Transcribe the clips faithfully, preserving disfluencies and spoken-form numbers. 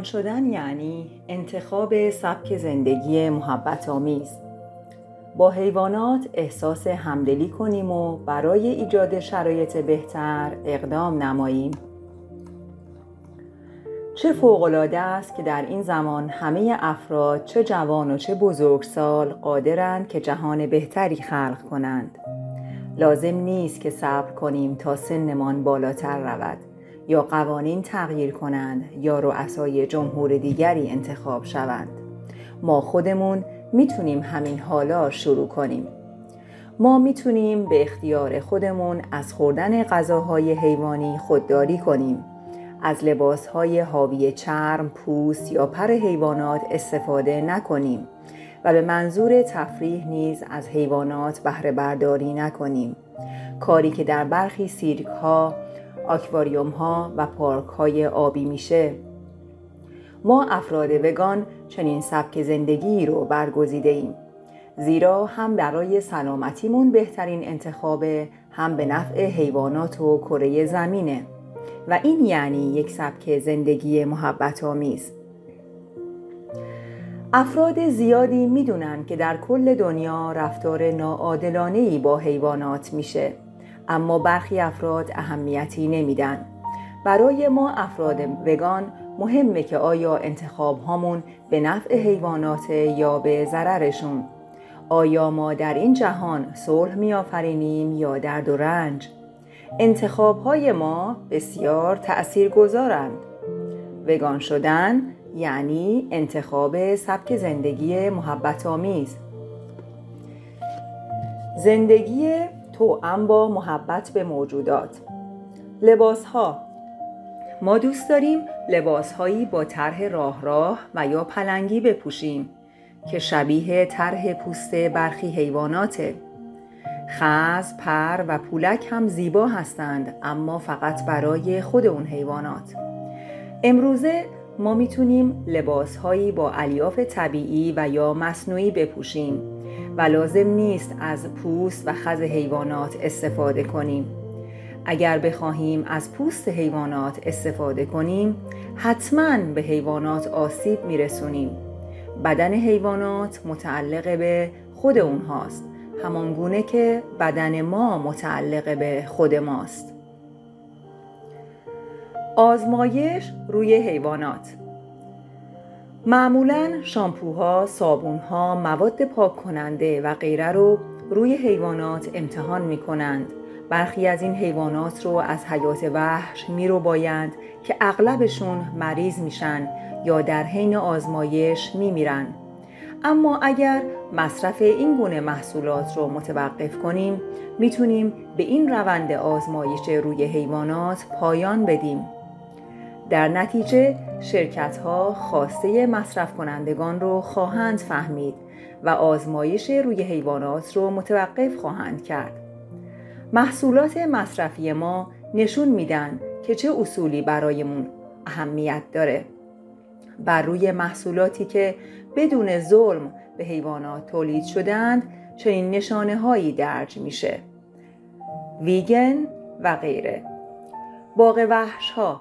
شدن یعنی انتخاب سبک زندگی محبت آمیز. با حیوانات احساس همدلی کنیم و برای ایجاد شرایط بهتر اقدام نماییم. چه فوق‌العاده است که در این زمان همه افراد چه جوان و چه بزرگسال قادرند که جهان بهتری خلق کنند. لازم نیست که صبر کنیم تا سنمان بالاتر رود یا قوانین تغییر کنند یا رؤسای جمهور دیگری انتخاب شوند. ما خودمون میتونیم همین حالا شروع کنیم. ما میتونیم به اختیار خودمون از خوردن غذاهای حیوانی خودداری کنیم. از لباسهای حاوی چرم، پوست یا پر حیوانات استفاده نکنیم و به منظور تفریح نیز از حیوانات بهره برداری نکنیم. کاری که در برخی سیرک‌ها، آکواریوم‌ها و پارک‌های آبی میشه. ما افراد وگان چنین سبک زندگی رو برگزیده ایم، زیرا هم برای سلامتیمون بهترین انتخابه، هم به نفع حیوانات و کره زمینه و این یعنی یک سبک زندگی محبت آمیز. افراد زیادی میدونن که در کل دنیا رفتار ناعادلانه‌ای با حیوانات میشه، اما برخی افراد اهمیتی نمیدن. برای ما افراد وگان مهمه که آیا انتخاب هامون به نفع حیوانات یا به ضررشون؟ آیا ما در این جهان صلح می‌آفرینیم یا درد و رنج؟ انتخاب های ما بسیار تأثیرگذارند. وگان شدن یعنی انتخاب سبک زندگی محبت آمیز. زندگی توأم با محبت به موجودات. لباس ها. ما دوست داریم لباس هایی با طرح راه راه و یا پلنگی بپوشیم که شبیه طرح پوست برخی حیواناته. خز، پر و پولک هم زیبا هستند، اما فقط برای خود اون حیوانات. امروزه ما میتونیم لباس هایی با الیاف طبیعی و یا مصنوعی بپوشیم و لازم نیست از پوست و خز حیوانات استفاده کنیم. اگر بخواهیم از پوست حیوانات استفاده کنیم، حتماً به حیوانات آسیب میرسونیم. بدن حیوانات متعلق به خود اونهاست، همان گونه که بدن ما متعلق به خود ماست. آزمایش روی حیوانات. معمولاً شامپوها، صابونها، مواد پاک کننده و غیره رو روی حیوانات امتحان می کنند. برخی از این حیوانات رو از حیات وحش می رو بایند که اغلبشون مریض میشن یا در حین آزمایش می میرن. اما اگر مصرف این گونه محصولات رو متوقف کنیم، میتونیم به این روند آزمایش روی حیوانات پایان بدیم. در نتیجه شرکت‌ها خواسته مصرف کنندگان رو خواهند فهمید و آزمایش روی حیوانات رو متوقف خواهند کرد. محصولات مصرفی ما نشون میدن که چه اصولی برایمون اهمیت داره. بر روی محصولاتی که بدون ظلم به حیوانات تولید شدند چنین نشانه هایی درج میشه: ویگن و غیره. باغ وحش ها.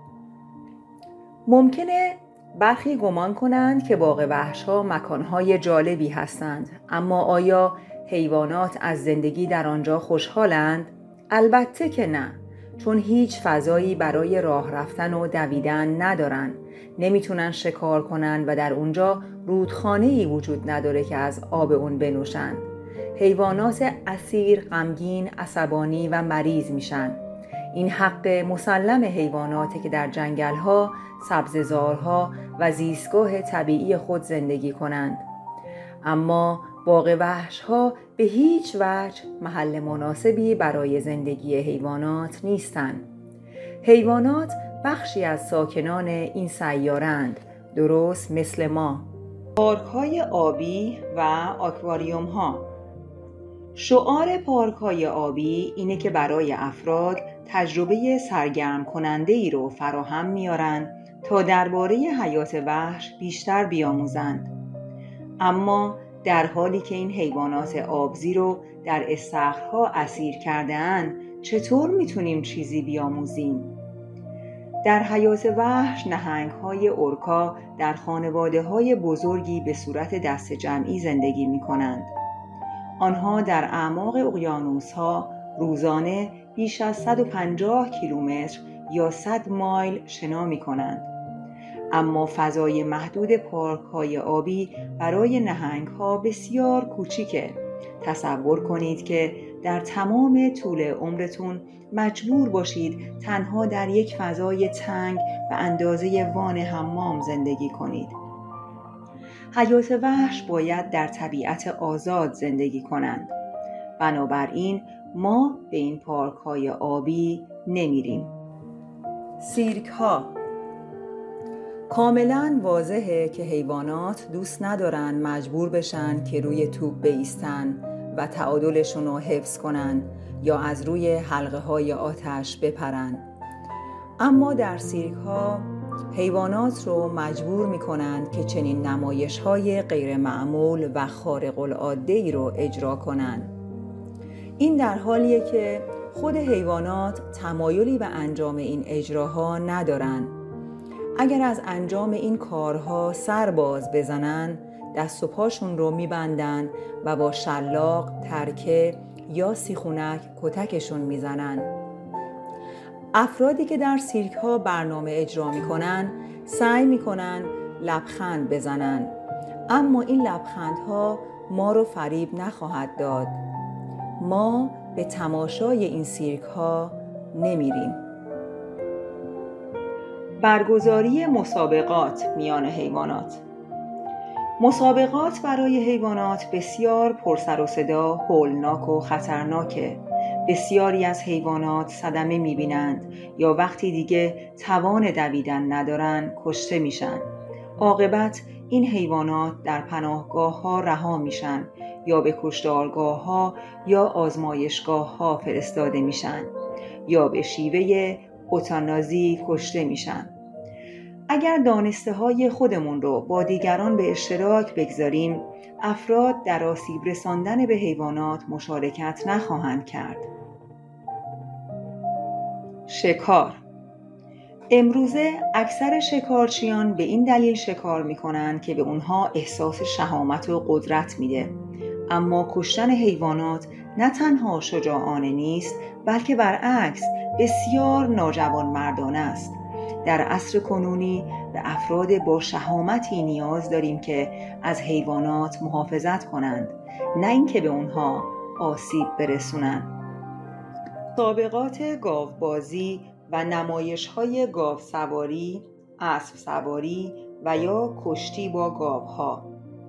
ممکنه برخی گمان کنند که باغ وحش ها مکانهای جالبی هستند، اما آیا حیوانات از زندگی در آنجا خوشحالند؟ البته که نه، چون هیچ فضایی برای راه رفتن و دویدن ندارن. نمیتونن شکار کنن و در اونجا رودخانه‌ای وجود نداره که از آب اون بنوشن. حیوانات اسیر، غمگین، عصبانی و مریض میشن. این حق مسلم حیواناته که در جنگل‌ها، سبززارها و زیستگاه طبیعی خود زندگی کنند. اما باغ وحش‌ها به هیچ وجه محل مناسبی برای زندگی حیوانات نیستند. حیوانات بخشی از ساکنان این سیاره‌اند، درست مثل ما. پارک‌های آبی و آکواریوم‌ها. شعار پارک‌های آبی اینه که برای افراد تجربه سرگرم کننده ای رو فراهم میارن تا درباره حیات وحش بیشتر بیاموزند. اما در حالی که این حیوانات آبزی رو در استخرها اسیر کرده‌اند، چطور میتونیم چیزی بیاموزیم؟ در حیات وحش نهنگ‌های اورکا در خانواده‌های بزرگی به صورت دسته جمعی زندگی می‌کنند. آنها در اعماق اقیانوس‌ها روزانه بیش از صد و پنجاه کیلومتر یا صد مایل شنا می‌کنند. اما فضای محدود پارک‌های آبی برای نهنگ‌ها بسیار کوچیکه. تصور کنید که در تمام طول عمرتون مجبور باشید تنها در یک فضای تنگ به اندازه وان حمام زندگی کنید. حیات وحش باید در طبیعت آزاد زندگی کنند. بنابراین ما به این پارک‌های آبی نمیریم. سیرک‌ها کاملاً واضحه که حیوانات دوست ندارن مجبور بشن که روی توپ بایستن و تعادلشون رو حفظ کنن یا از روی حلقه های آتش بپرن. اما در سیرک‌ها حیوانات رو مجبور میکنن که چنین نمایش های غیر معمول و خارق العاده رو اجرا کنن. این در حالیه که خود حیوانات تمایلی به انجام این اجراها ندارن. اگر از انجام این کارها سر باز بزنن، دست و پاشون رو میبندن و با شلاق، ترکه یا سیخونک کتکشون میزنن. افرادی که در سیرک ها برنامه اجرا میکنن سعی میکنن لبخند بزنن، اما این لبخندها ما رو فریب نخواهد داد. ما به تماشای این سیرک ها نمیریم. برگزاری مسابقات میان حیوانات. مسابقات برای حیوانات بسیار پرسر و صدا، هولناک و خطرناکه. بسیاری از حیوانات صدمه میبینند یا وقتی دیگه توان دویدن ندارن کشته میشن. عاقبت این حیوانات در پناهگاه ها رها میشن یا به کشتارگاه ها یا آزمایشگاه ها فرستاده میشن یا به شیوه اوتانازی کشته میشن. اگر دانسته های خودمون رو با دیگران به اشتراک بگذاریم، افراد در آسیب رساندن به حیوانات مشارکت نخواهند کرد. شکار. امروزه اکثر شکارچیان به این دلیل شکار میکنند که به اونها احساس شهامت و قدرت میده. اما کشتن حیوانات نه تنها شجاعانه نیست، بلکه برعکس بسیار ناجوانمردانه است. در عصر کنونی به افراد با شهامتی نیاز داریم که از حیوانات محافظت کنند، نه اینکه به اونها آسیب برسونند. مسابقات گاوبازی و نمایش‌های گاو سواری، اسب سواری و یا کشتی با گاوها.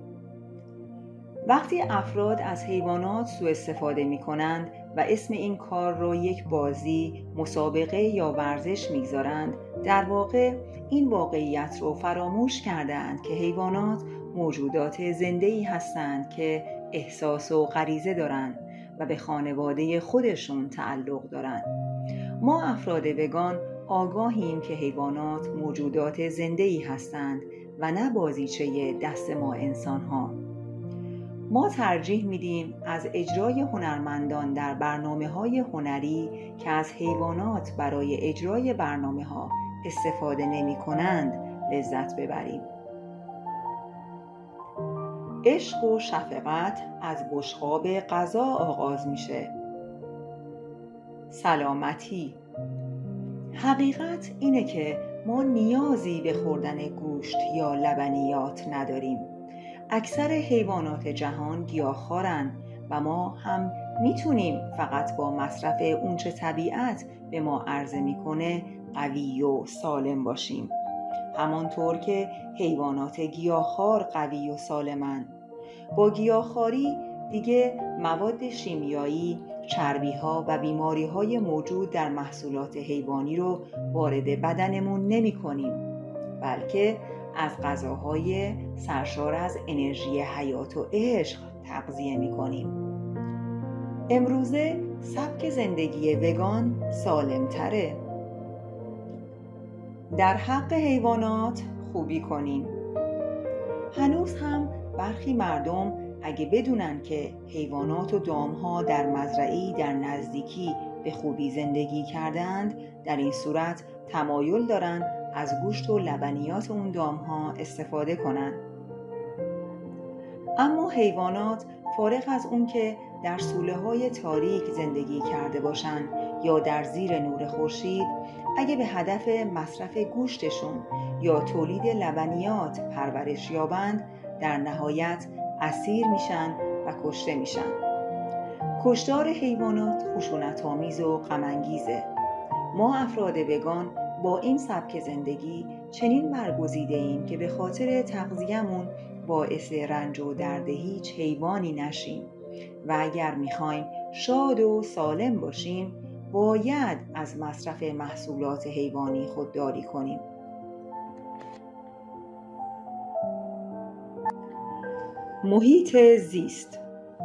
وقتی افراد از حیوانات سوء استفاده می کنند و اسم این کار رو یک بازی، مسابقه یا ورزش میگذارند، در واقع این واقعیت رو فراموش کردند که حیوانات موجودات زنده‌ای هستند که احساس و غریزه دارند و به خانواده خودشون تعلق دارند. ما افراد وگان آگاهیم که حیوانات موجودات زنده‌ای هستند و نه بازیچه دست ما انسان‌ها. ما ترجیح میدیم از اجرای هنرمندان در برنامه‌های هنری که از حیوانات برای اجرای برنامه‌ها استفاده نمی‌کنند لذت ببریم. عشق و شفقت از بشقاب غذا آغاز میشه. سلامتی. حقیقت اینه که ما نیازی به خوردن گوشت یا لبنیات نداریم. اکثر حیوانات جهان گیاهخوارن و ما هم میتونیم فقط با مصرف اونچه طبیعت به ما عرضه میکنه قوی و سالم باشیم، همانطور که حیوانات گیاهخوار قوی و سالمن. با گیاهخواری دیگه مواد شیمیایی، چربی‌ها و بیماری‌های موجود در محصولات حیوانی رو وارد بدنمون نمی‌کنیم، بلکه از غذاهای سرشار از انرژی حیات و عشق تغذیه می‌کنیم. امروزه سبک زندگی وگان سالم‌تره. در حق حیوانات خوبی کنیم. هنوز هم برخی مردم اگه بدونن که حیوانات و دامها در مزرعه‌ای در نزدیکی به خوبی زندگی کردند، در این صورت تمایل دارن از گوشت و لبنیات اون دامها استفاده کنن. اما حیوانات فارغ از اون که در سوله‌های تاریک زندگی کرده باشند یا در زیر نور خورشید، اگه به هدف مصرف گوشتشون یا تولید لبنیات پرورش یابند، در نهایت اسیر میشن و کشته میشن. کشتار حیوانات خشونت‌آمیز و غم‌انگیزه. ما افراد وگان با این سبک زندگی چنین برگزیده ایم که به خاطر تغذیه‌مون باعث رنج و درد هیچ حیوانی نشیم و اگر میخوایم شاد و سالم باشیم باید از مصرف محصولات حیوانی خودداری کنیم. محیط زیست.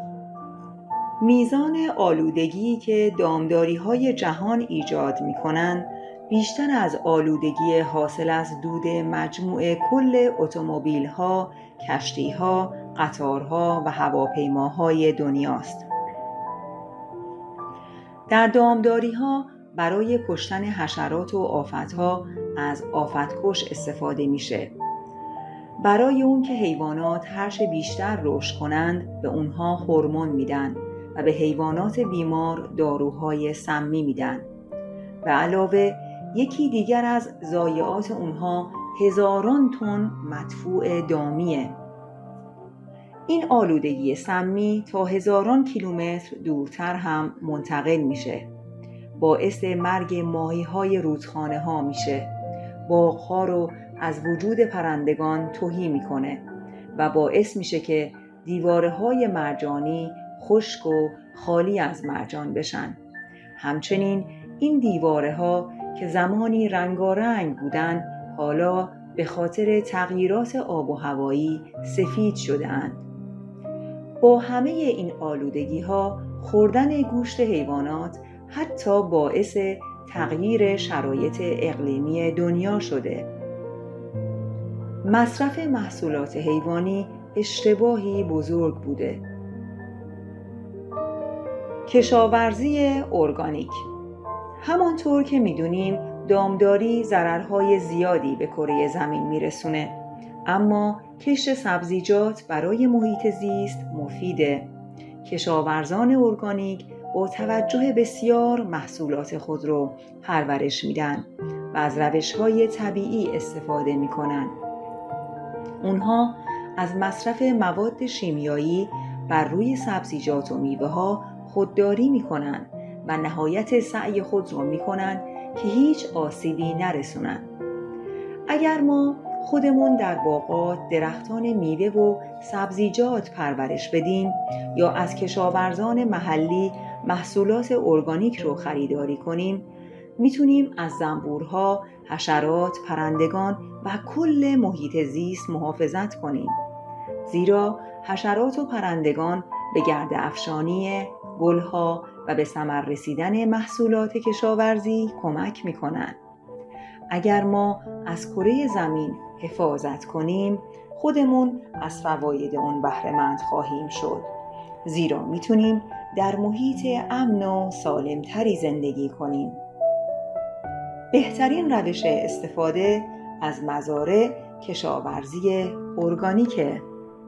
میزان آلودگی که دامداری‌های جهان ایجاد می‌کنند بیشتر از آلودگی حاصل از دود مجموع کل اتومبیل‌ها، کشتی‌ها، قطارها و هواپیماهای دنیاست. در دامداری‌ها برای کشتن حشرات و آفت‌ها از آفت‌کش استفاده میشه. برای اون که حیوانات هرچه بیشتر رشد کنند به اونها هورمون میدن و به حیوانات بیمار داروهای سمی میدن. به علاوه یکی دیگر از ضایعات اونها هزاران تن مدفوع دامیه. این آلودگی سمی تا هزاران کیلومتر دورتر هم منتقل میشه. باعث مرگ ماهی‌های رودخانه ها میشه. باغ‌ها رو از وجود پرندگان تهی میکنه و باعث میشه که دیواره‌های مرجانی خشک و خالی از مرجان بشن. همچنین این دیواره‌ها که زمانی رنگارنگ بودن حالا به خاطر تغییرات آب و هوایی سفید شده‌اند. با همه این آلودگی‌ها خوردن گوشت حیوانات حتی باعث تغییر شرایط اقلیمی دنیا شده. مصرف محصولات حیوانی اشتباهی بزرگ بوده. کشاورزی ارگانیک. همانطور که میدونیم دامداری ضررهای زیادی به کره زمین میرسونه، اما کشت سبزیجات برای محیط زیست مفیده. کشاورزان ارگانیک با توجه بسیار محصولات خود رو پرورش میدن و از روش‌های طبیعی استفاده میکنن. اونها از مصرف مواد شیمیایی بر روی سبزیجات و میوه‌ها خودداری میکنن و نهایت سعی خود رو میکنن که هیچ آسیبی نرسونن. اگر ما خودمون در باغات درختان میوه و سبزیجات پرورش بدیم یا از کشاورزان محلی محصولات ارگانیک رو خریداری کنیم، میتونیم از زنبورها، حشرات، پرندگان و کل محیط زیست محافظت کنیم. زیرا حشرات و پرندگان به گرد افشانی گلها و به ثمر رسیدن محصولات کشاورزی کمک میکنن. اگر ما از کره زمین حفاظت کنیم، خودمون از فواید اون بهره مند خواهیم شد. زیرا میتونیم در محیط امن و سالمتری زندگی کنیم. بهترین روش استفاده از مزارع کشاورزی ارگانیکه.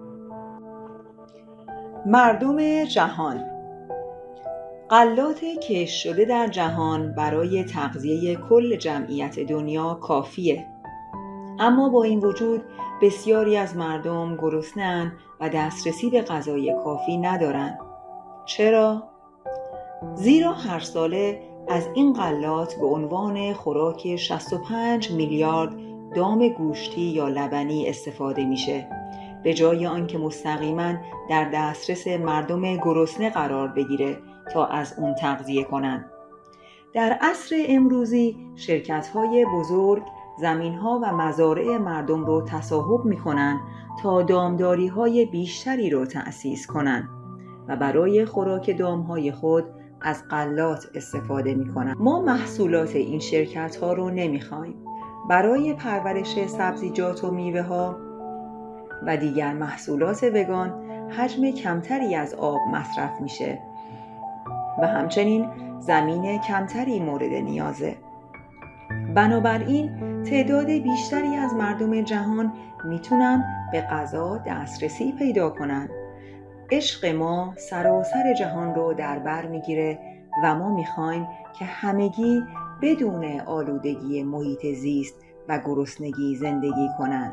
مردم جهان. غلات کشت شده در جهان برای تغذیه کل جمعیت دنیا کافیه. اما با این وجود بسیاری از مردم گرسنه‌اند و دسترسی به غذای کافی ندارند. چرا؟ زیرا هر ساله از این غلات به عنوان خوراک شصت و پنج میلیارد دام گوشتی یا لبنی استفاده میشه، به جای آنکه مستقیما در دسترس مردم گرسنه قرار بگیره تا از اون تغذیه کنن. در عصر امروزی شرکت‌های بزرگ زمین‌ها و مزارع مردم رو تصاحب می‌کنن تا دامداری‌های بیشتری رو تأسیس کنن و برای خوراک دام‌های خود از غلات استفاده می‌کنن. ما محصولات این شرکت‌ها رو نمی‌خوایم. برای پرورش سبزیجات و میوه‌ها و دیگر محصولات وگان حجم کمتری از آب مصرف میشه و همچنین زمین کمتری مورد نیازه. بنابراین تعداد بیشتری از مردم جهان میتونن به غذا دسترسی پیدا کنن. عشق ما سراسر جهان رو در بر میگیره و ما میخوایم که همگی بدون آلودگی محیط زیست و گرسنگی زندگی کنن.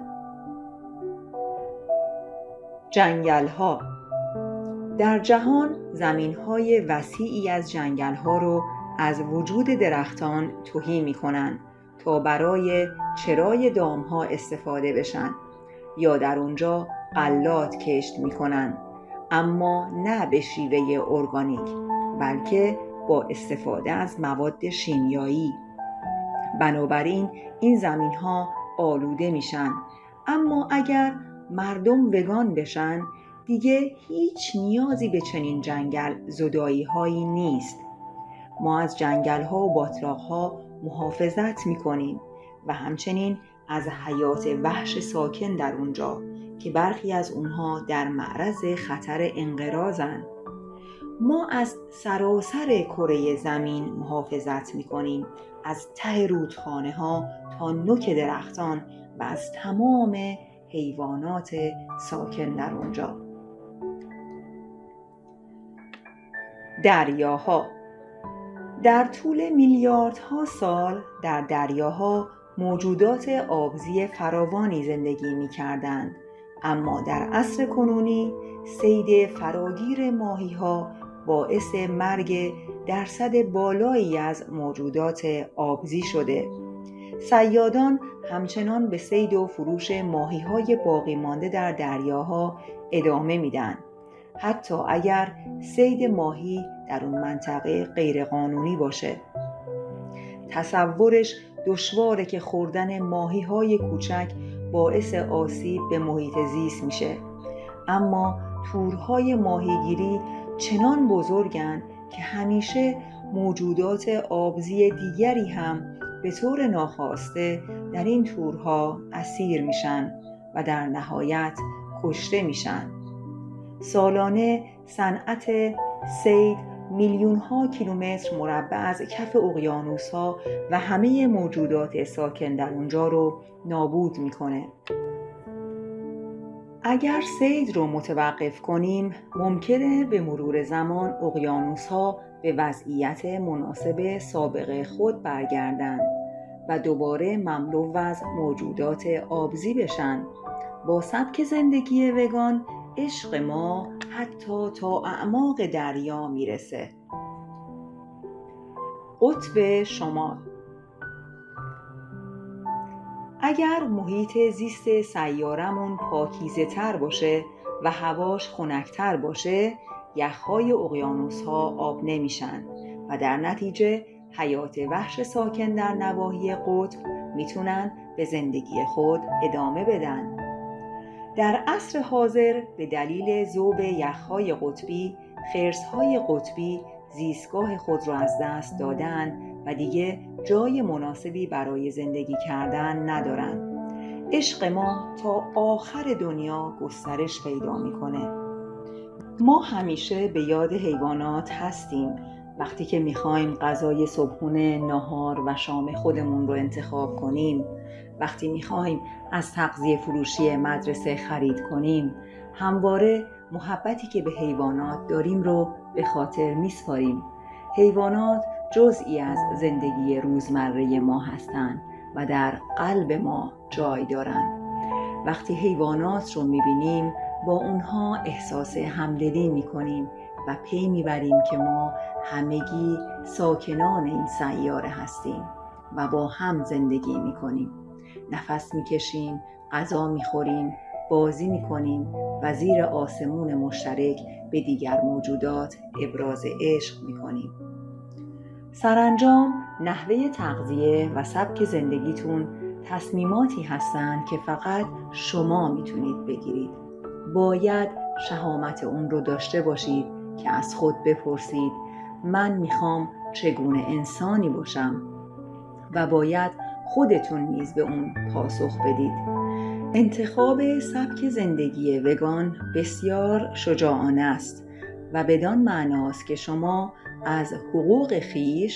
جنگل‌ها. در جهان زمین‌های وسیعی از جنگل‌ها رو از وجود درختان تهی می‌کنن تا برای چرای دام‌ها استفاده بشن یا در اونجا غلات کشت می‌کنن، اما نه به شیوه ارگانیک بلکه با استفاده از مواد شیمیایی. بنابراین این زمین‌ها آلوده میشن. اما اگر مردم وگان بشن دیگه هیچ نیازی به چنین جنگل زدایی هایی نیست. ما از جنگل ها و باتلاق ها محافظت میکنیم و همچنین از حیات وحش ساکن در اونجا که برخی از اونها در معرض خطر انقراضن. ما از سراسر کره زمین محافظت میکنیم، از ته رودخانه ها تا نوک درختان و از تمام حیوانات ساکن در اونجا. دریاها. در طول میلیاردها سال در دریاها موجودات آبزی فراوانی زندگی می‌کردند، اما در عصر کنونی صید فراگیر ماهی‌ها باعث مرگ درصد بالایی از موجودات آبزی شده. صیادان همچنان به صید و فروش ماهی‌های باقی مانده در دریاها ادامه میدن، حتی اگر صید ماهی در اون منطقه غیرقانونی باشه. تصورش دشواره که خوردن ماهی‌های کوچک باعث آسیب به محیط زیست میشه، اما تورهای ماهیگیری چنان بزرگن که همیشه موجودات آبزی دیگری هم به طور ناخواسته در این تورها اسیر میشن و در نهایت کشته میشن. سالانه صنعت صید میلیون ها کیلومتر مربع از کف اقیانوس ها و همه موجودات ساکن در اونجا رو نابود میکنه. اگر صید رو متوقف کنیم ممکنه به مرور زمان اقیانوس ها به وضعیت مناسب سابق خود برگردند و دوباره مملو از موجودات آبزی بشن. با سبک زندگی وگان عشق ما حتی تا اعماق دریا میرسه. قطب شمال. اگر محیط زیست سیارمون پاکیزه تر باشه و هواش خنک‌تر باشه، یخ‌های اقیانوس‌ها آب نمیشن و در نتیجه حیات وحش ساکن در نواحی قطب میتونن به زندگی خود ادامه بدن. در عصر حاضر به دلیل ذوب یخ‌های قطبی، خرس‌های قطبی زیستگاه خود را از دست دادن و دیگه جای مناسبی برای زندگی کردن ندارن. عشق ما تا آخر دنیا گسترش پیدا میکنه. ما همیشه به یاد حیوانات هستیم وقتی که میخوایم غذای صبحونه، ناهار و شام خودمون رو انتخاب کنیم، وقتی میخوایم از تغذیه فروشی مدرسه خرید کنیم، همواره محبتی که به حیوانات داریم رو به خاطر میسپاریم. حیوانات جزئی از زندگی روزمره ما هستند و در قلب ما جای دارند. وقتی حیوانات رو میبینیم با اونها احساس همدلی میکنیم و پی میبریم که ما همگی ساکنان این سیاره هستیم و با هم زندگی میکنیم. نفس میکشیم، غذا میخوریم، بازی میکنیم و زیر آسمون مشترک به دیگر موجودات ابراز عشق میکنیم. سرانجام نحوه تغذیه و سبک زندگیتون تصمیماتی هستند که فقط شما میتونید بگیرید. باید شهامت اون رو داشته باشید که از خود بپرسید من میخوام چگونه انسانی باشم و باید خودتون نیز به اون پاسخ بدید. انتخاب سبک زندگی وگان بسیار شجاعانه است و بدان معناست که شما از حقوق خویش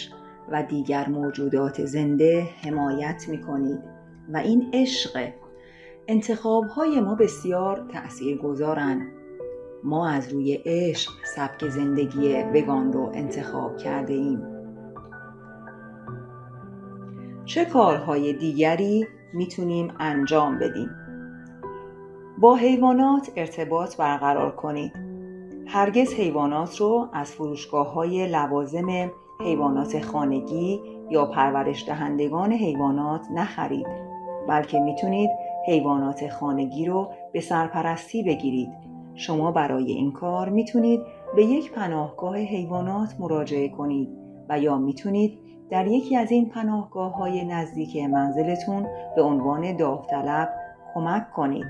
و دیگر موجودات زنده حمایت می‌کنید و این عشق. انتخاب‌های ما بسیار تأثیرگذارند. ما از روی عشق سبک زندگی وگان رو انتخاب کرده ایم. چه کارهای دیگری میتونیم انجام بدیم؟ با حیوانات ارتباط برقرار کنید. هرگز حیوانات رو از فروشگاه‌های لوازم حیوانات خانگی یا پرورش دهندگان حیوانات نخرید، بلکه میتونید حیوانات خانگی رو به سرپرستی بگیرید. شما برای این کار میتونید به یک پناهگاه حیوانات مراجعه کنید و یا میتونید در یکی از این پناهگاه‌های نزدیک منزلتون به عنوان داوطلب کمک کنید.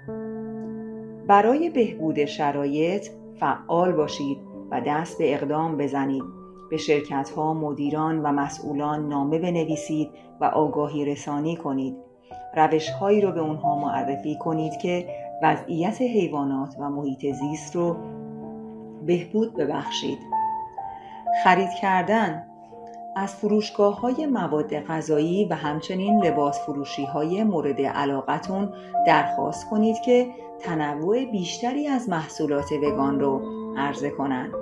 برای بهبود شرایط فعال باشید و دست به اقدام بزنید. به شرکت‌ها، مدیران و مسئولان نامه بنویسید و آگاهی رسانی کنید. روش‌هایی رو به اونها معرفی کنید که وضعیت حیوانات و محیط زیست رو بهبود ببخشید. خرید کردن از فروشگاه‌های مواد غذایی و همچنین لباس فروشی‌های مورد علاقتون درخواست کنید که تنوع بیشتری از محصولات وگان رو عرضه کنند.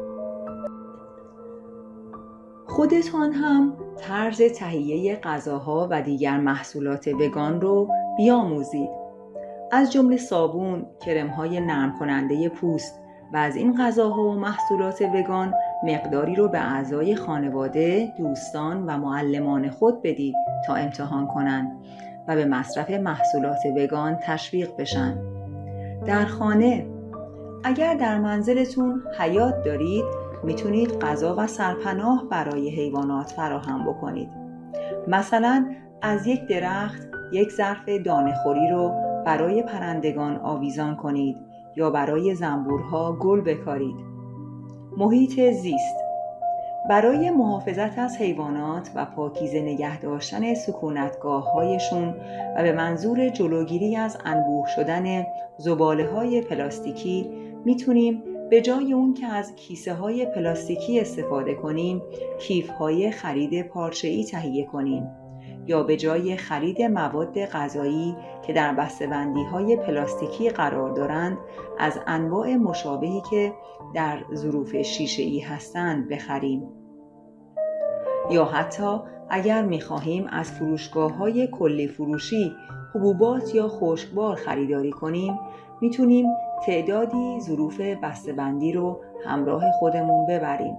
خودتان هم طرز تهیه غذاها و دیگر محصولات وگان رو بیاموزید. از جمله صابون، کرم‌های نرم کننده پوست و از این غذاها و محصولات وگان مقداری رو به اعضای خانواده، دوستان و معلمان خود بدید تا امتحان کنند و به مصرف محصولات وگان تشویق بشن. در خانه، اگر در منزلتون حیات دارید، میتونید غذا و سرپناه برای حیوانات فراهم بکنید. مثلا از یک درخت یک ظرف دانه‌خوری رو برای پرندگان آویزان کنید یا برای زنبورها گل بکارید. محیط زیست، برای محافظت از حیوانات و پاکیزه نگه داشتن سکونتگاه‌هایشون و به منظور جلوگیری از انبوه شدن زباله‌های پلاستیکی میتونیم به جای اون که از کیسه‌های پلاستیکی استفاده کنیم، کیف‌های خرید پارچه‌ای تهیه کنیم یا به جای خرید مواد غذایی که در بسته‌بندی‌های پلاستیکی قرار دارند، از انواع مشابهی که در ظروف شیشه‌ای هستند بخریم. یا حتی اگر می‌خواهیم از فروشگاه‌های کلی فروشی حبوبات یا خشکبار خریداری کنیم، میتونیم تعدادی ظروف بسته‌بندی رو همراه خودمون ببریم.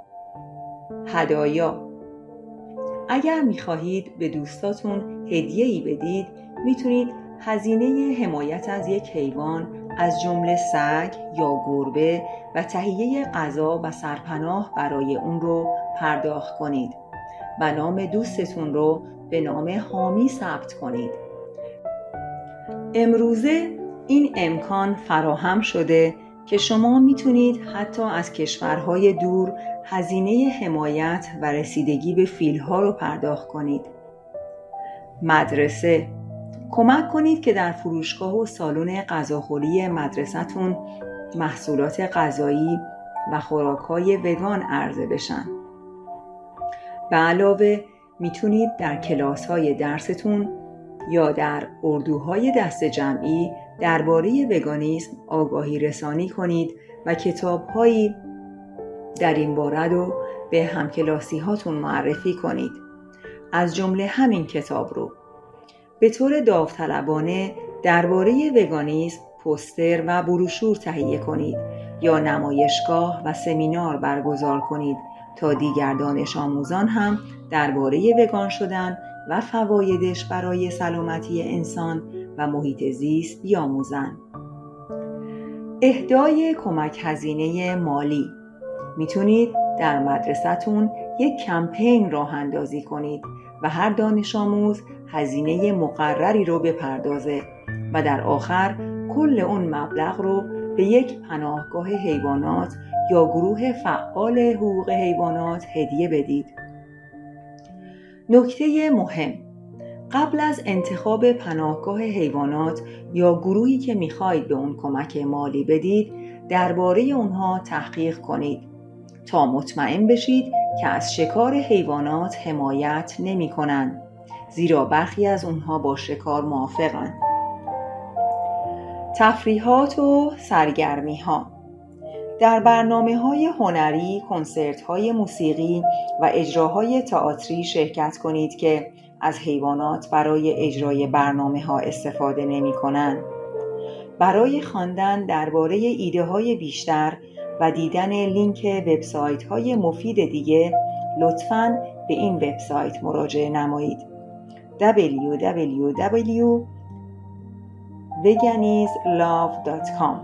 هدایا، اگر میخواهید به دوستاتون هدیه‌ای بدید، میتونید هزینه حمایت از یک حیوان از جمله سگ یا گربه و تهیه غذا و سرپناه برای اون رو پرداخت کنید و نام دوستتون رو به نام حامی ثبت کنید. امروزه این امکان فراهم شده که شما میتونید حتی از کشورهای دور هزینه حمایت و رسیدگی به فیل‌ها رو پرداخت کنید. مدرسه، کمک کنید که در فروشگاه و سالن غذاخوری مدرسه‌تون محصولات غذایی و خوراک‌های وگان عرضه بشن. به علاوه میتونید در کلاس‌های درستون یا در اردوهای دست جمعی درباره وگانیسم آگاهی رسانی کنید و کتاب‌هایی در این باره رو به همکلاسی هاتون معرفی کنید. از جمله همین کتاب رو به طور داوطلبانه درباره وگانیسم پوستر و بروشور تهیه کنید یا نمایشگاه و سمینار برگزار کنید تا دیگر دانش آموزان هم درباره وگان شدن و فوایدش برای سلامتی انسان و محیط زیست بیاموزند. اهدای کمک هزینه مالی، میتونید در مدرسه‌تون یک کمپین راه اندازی کنید و هر دانش آموز هزینه مقرری رو بپردازه و در آخر کل اون مبلغ رو به یک پناهگاه حیوانات یا گروه فعال حقوق حیوانات هدیه بدید. نکته مهم، قبل از انتخاب پناهگاه حیوانات یا گروهی که میخواید به اون کمک مالی بدید، درباره اونها تحقیق کنید. تا مطمئن بشید که از شکار حیوانات حمایت نمی کنند، زیرا برخی از اونها با شکار موافقند. تفریحات و سرگرمی ها. در برنامه‌های هنری، کنسرت‌های موسیقی و اجراهای تئاتری شرکت کنید که از حیوانات برای اجرای برنامه‌ها استفاده نمی‌کنند. برای خواندن درباره ایده‌های بیشتر و دیدن لینک وبسایت‌های مفید دیگه، لطفاً به این وبسایت مراجعه نمایید: دبلیو دبلیو دبلیو دات veganisLove دات کام.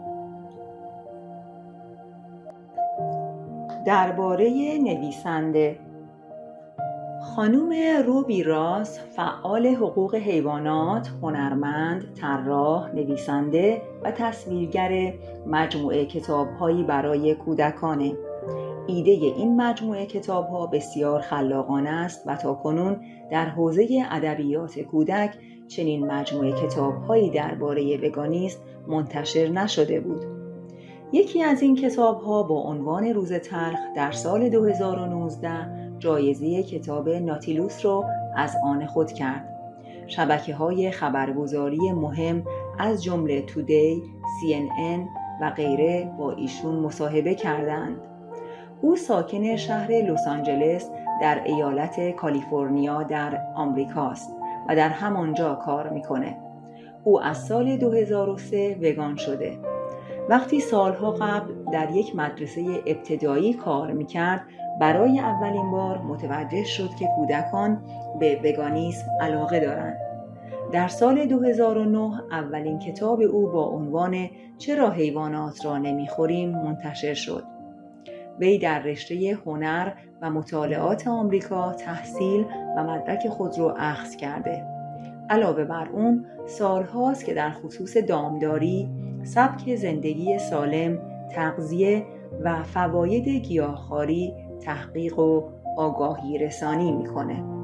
درباره نویسنده. خانم روبی راس، فعال حقوق حیوانات، هنرمند، طراح، نویسنده و تصویرگر مجموعه کتاب‌هایی برای کودکانه. ایده این مجموعه کتاب‌ها بسیار خلاقانه است و تاکنون در حوزه ادبیات کودک چنین مجموعه کتاب‌هایی درباره وگانیسم منتشر نشده بود. یکی از این کتاب‌ها با عنوان روز تلخ در سال دو هزار و نوزده جایزه کتاب ناتیلوس را از آن خود کرد. شبکه‌های خبرگزاری مهم از جمله تودی، سی ان ان و غیره با ایشون مصاحبه کردند. او ساکن شهر لس آنجلس در ایالت کالیفرنیا در آمریکاست و در همانجا کار میکنه. او از سال دو هزار و سه وگان شده. وقتی سالها قبل در یک مدرسه ابتدایی کار میکرد، برای اولین بار متوجه شد که کودکان به وگانیسم علاقه دارند. در سال دو هزار و نه اولین کتاب او با عنوان چرا حیوانات را نمیخوریم منتشر شد. وی در رشته هنر و مطالعات آمریکا تحصیل و مدرک خود را اخذ کرده. علاوه بر اون سالهاست که در خصوص دامداری، سبک زندگی سالم، تغذیه و فواید گیاهخواری تحقیق و آگاهی رسانی میکنه.